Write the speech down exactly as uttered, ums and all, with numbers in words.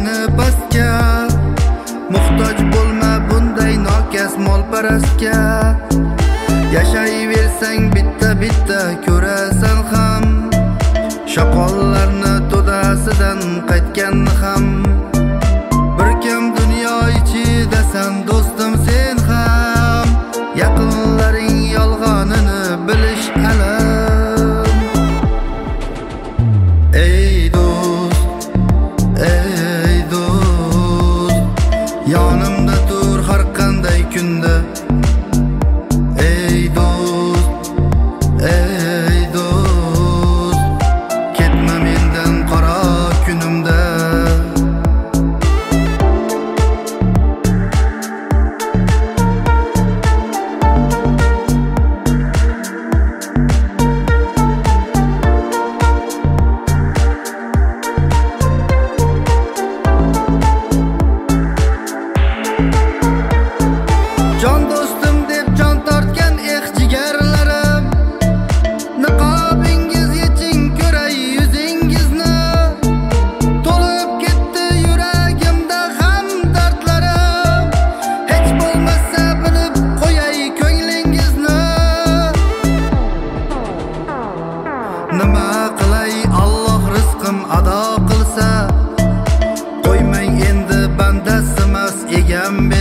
seni pastga. Muhtoj bo'lma bunday nokas molparastga. Yashayversang bitta bitta ko'rasan ham, shoqollarni to'dasidan qaytganni ham. Bir kim dunyo ichidasan do'stim sen ham, yaqinlaring yolg'onini bilish alam. Ey do'st, ey do'st, yonimda tur har qanday kunda. Ey do'st, ey do'st, ketma mendan qora kunimda. Jon do'stim deb jon tortgan eh jigarlarim, niqobingiz yeching ko'ray yuzingizni. To'lib ketdi yuragimda ham dardlarim, hech bo'lmasa bilib qo'yay ko'nglingizni. Nima qilay Alloh rizqim ado qilsa, qo'ymang endi bandasimas egam.